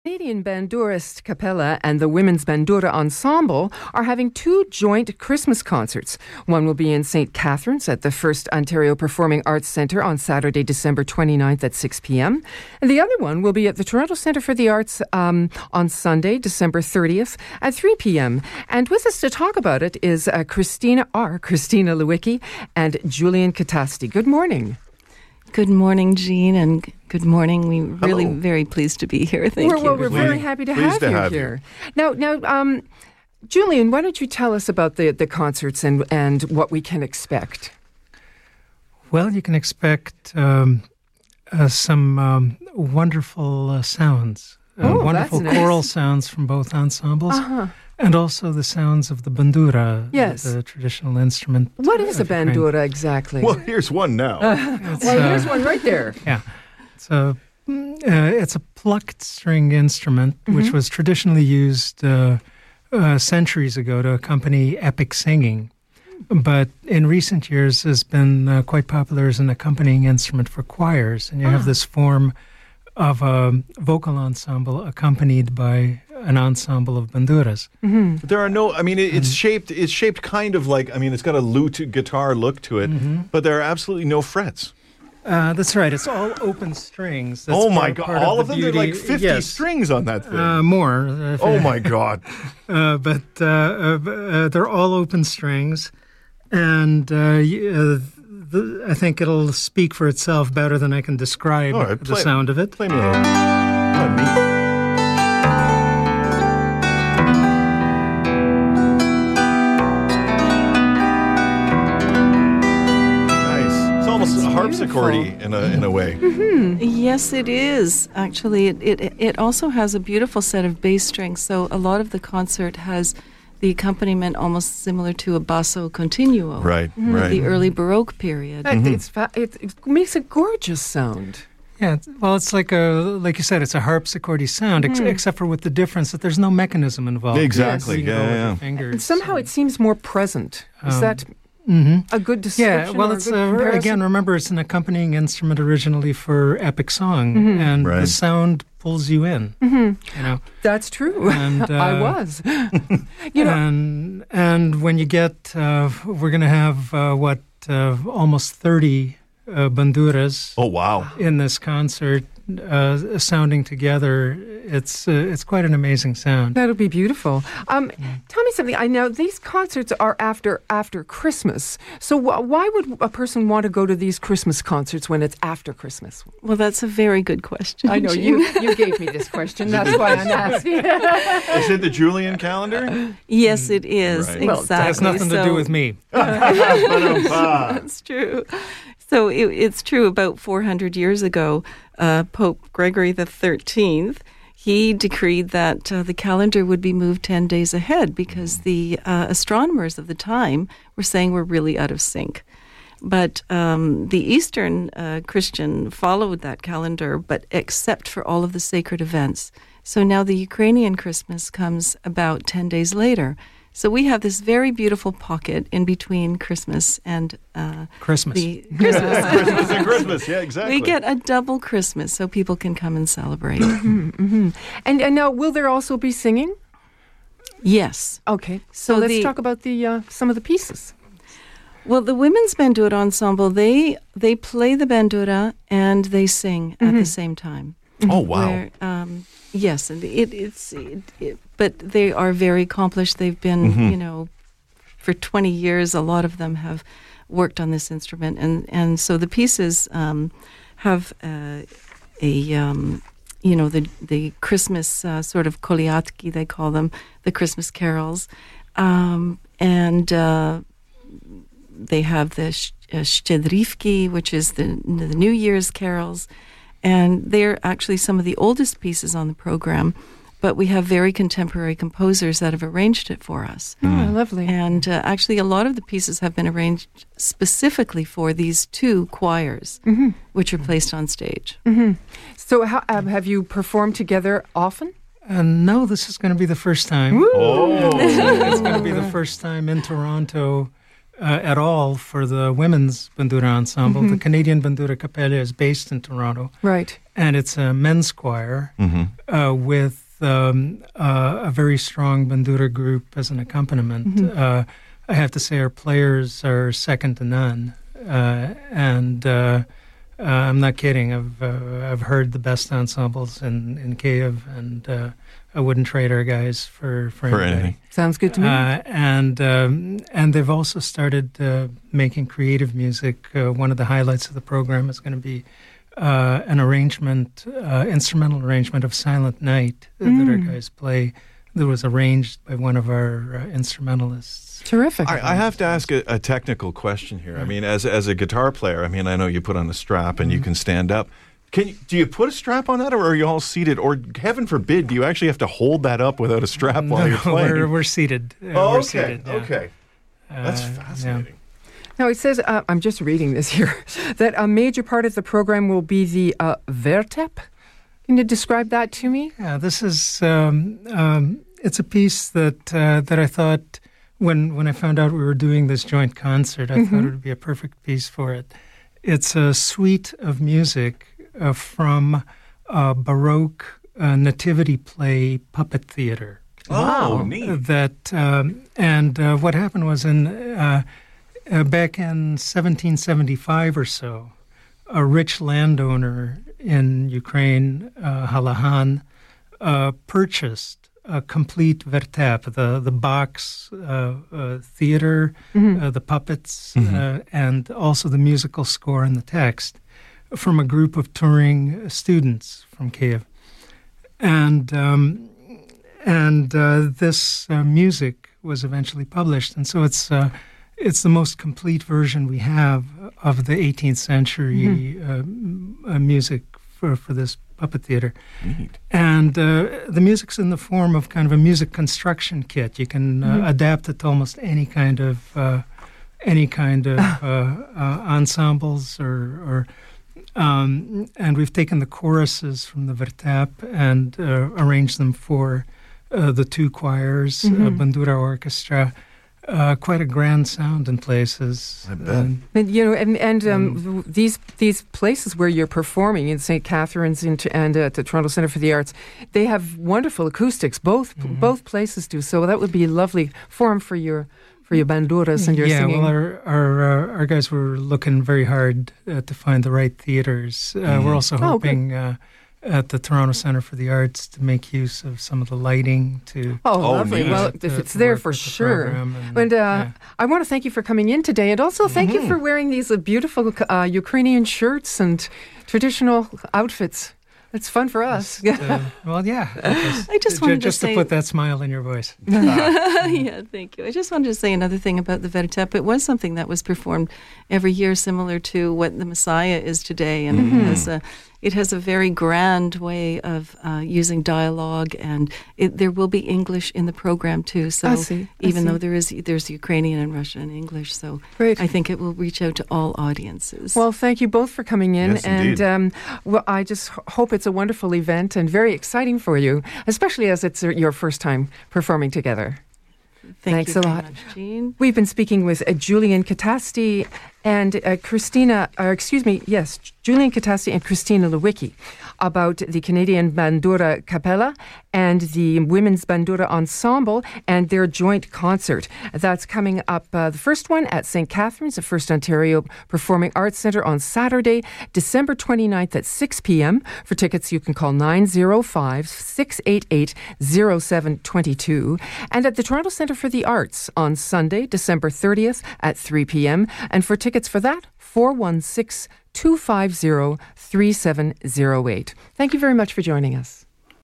Canadian Bandurist Capella and the Women's Bandura Ensemble are having two joint Christmas concerts. One will be in St. Catharines at the First Ontario Performing Arts Centre on Saturday, December 29th at 6 p.m. And the other one will be at the Toronto Centre for the Arts on Sunday, December 30th at 3 p.m. And with us to talk about it is Christina Lewicki and Julian Catasti. Good morning. Good morning, Jean, and good morning. We're really very pleased to be here. Thank you. Well, we're very happy to have you here. Now, Julian, why don't you tell us about the concerts and what we can expect? Well, you can expect some wonderful sounds, wonderful choral sounds from both ensembles. And also the sounds of the bandura, the traditional instrument. What is a bandura exactly? Well, here's one now. Here's one right there. Yeah. It's a plucked string instrument, which was traditionally used centuries ago to accompany epic singing. But in recent years has been quite popular as an accompanying instrument for choirs. And you have this form of a vocal ensemble accompanied by an ensemble of banduras. But there are no, it's shaped kind of like, it's got a lute guitar look to it, but there are absolutely no frets. That's right. It's all open strings. That's oh my God. All of them? There are like 50 strings on that thing. More. Oh my God. But they're all open strings. And I think it'll speak for itself better than I can describe the sound of it. Play me a little. Harpsichordy in a way. Yes, it is. Actually, it also has a beautiful set of bass strings. So a lot of the concert has the accompaniment almost similar to a basso continuo. Right. The early Baroque period. It makes a gorgeous sound. Yeah, well, it's like you said, it's a harpsichordy sound, except for with the difference that there's no mechanism involved. Exactly. And somehow it seems more present. Is that a good description? Yeah, well, it's again, remember, it's an accompanying instrument originally for epic song, and the sound pulls you in. That's true. And I was. And when you get, we're going to have almost 30 banduras. Oh wow! In this concert, sounding together, it's quite an amazing sound. That'll be beautiful. Tell me something. I know these concerts are after Christmas. So why would a person want to go to these Christmas concerts when it's after Christmas? Well, that's a very good question. I know you gave me this question. That's why I'm asking. Is it the Julian calendar? Yes, it is. Right. Exactly. Well, it has nothing to do with me. That's true. So it's true. About 400 years ago, Pope Gregory XIII, he decreed that the calendar would be moved 10 days ahead because the astronomers of the time were saying we're really out of sync. But the Eastern Christian followed that calendar, but except for all of the sacred events. So now the Ukrainian Christmas comes about 10 days later. So we have this very beautiful pocket in between Christmas and Christmas. Christmas and Christmas, yeah, exactly. We get a double Christmas so people can come and celebrate. And now, will there also be singing? Yes. Okay. So let's talk about some of the pieces. Well, the Women's Bandura Ensemble, they play the bandura and they sing at the same time. Oh, wow. Yes, and but they are very accomplished. They've been, for 20 years, a lot of them have worked on this instrument. And so the pieces have the Christmas sort of koliatki, they call them, the Christmas carols. And they have the Szczedrivki, which is the New Year's carols. And they're actually some of the oldest pieces on the program, but we have very contemporary composers that have arranged it for us. Oh, lovely. And actually a lot of the pieces have been arranged specifically for these two choirs, which are placed on stage. So have you performed together often? No, this is going to be the first time. Oh. It's going to be the first time in Toronto at all for the women's bandura ensemble. The Canadian Bandura Capella is based in Toronto. Right. And it's a men's choir with a very strong bandura group as an accompaniment. I have to say our players are second to none. And I'm not kidding. I've heard the best ensembles in Kiev, and I wouldn't trade our guys for anything. Sounds good to me. And they've also started making creative music. One of the highlights of the program is going to be an arrangement, instrumental arrangement of Silent Night that our guys play. That was arranged by one of our instrumentalists. Terrific. I have to ask a technical question here. I mean, as a guitar player, I mean, I know you put on a strap and you can stand up. Do you put a strap on that, or are you all seated? Or, heaven forbid, do you actually have to hold that up without a strap while you're playing? We're seated. Oh, we're okay, seated, yeah. okay. That's fascinating. Now, it says, I'm just reading this here, that a major part of the program will be the Vertep. Can you describe that to me? Yeah, this is, it's a piece that I thought, when I found out we were doing this joint concert, I thought it would be a perfect piece for it. It's a suite of music from Baroque nativity play puppet theater. Oh, neat. And what happened was back in 1775 or so, a rich landowner in Ukraine, Halahan, purchased a complete vertep, the box theater, the puppets, and also the musical score and the text from a group of touring students from Kiev. And this music was eventually published. And so it's the most complete version we have of the 18th century music for this puppet theater. Neat. And the music's in the form of kind of a music construction kit. You can adapt it to almost any kind of ensembles and we've taken the choruses from the Vertep and arranged them for the two choirs, Bandura Orchestra. Quite a grand sound in places. I bet. These places where you're performing in St. Catharines and at the Toronto Centre for the Arts, they have wonderful acoustics. Both places do. So that would be a lovely forum for your banduras and your singing. Yeah, well, our guys were looking very hard to find the right theaters. We're also hoping at the Toronto Centre for the Arts to make use of some of the lighting to... lovely. Neat. Well, if it's there for sure. I want to thank you for coming in today, and also thank you for wearing these beautiful Ukrainian shirts and traditional outfits. It's fun for us. I just wanted to put that smile in your voice. Yeah, thank you. I just wanted to say another thing about the Vertep. It was something that was performed every year, similar to what the Messiah is today, and it has a very grand way of using dialogue, and there will be English in the program too. So even though there's Ukrainian and Russian and English, so great. I think it will reach out to all audiences. Well, thank you both for coming in, yes, and I just hope it's a wonderful event and very exciting for you, especially as it's your first time performing together. Thanks a lot. Much, Jean. We've been speaking with Julian Catasti and Julian Catasti and Christina Lewicki about the Canadian Bandura Capella and the Women's Bandura Ensemble and their joint concert. That's coming up, the first one at St. Catharines, the First Ontario Performing Arts Centre on Saturday, December 29th at 6 p.m. For tickets, you can call 905-688-0722. And at the Toronto Centre for the Arts on Sunday, December 30th at 3 p.m. And for tickets for that, 416-250-3708. Thank you very much for joining us.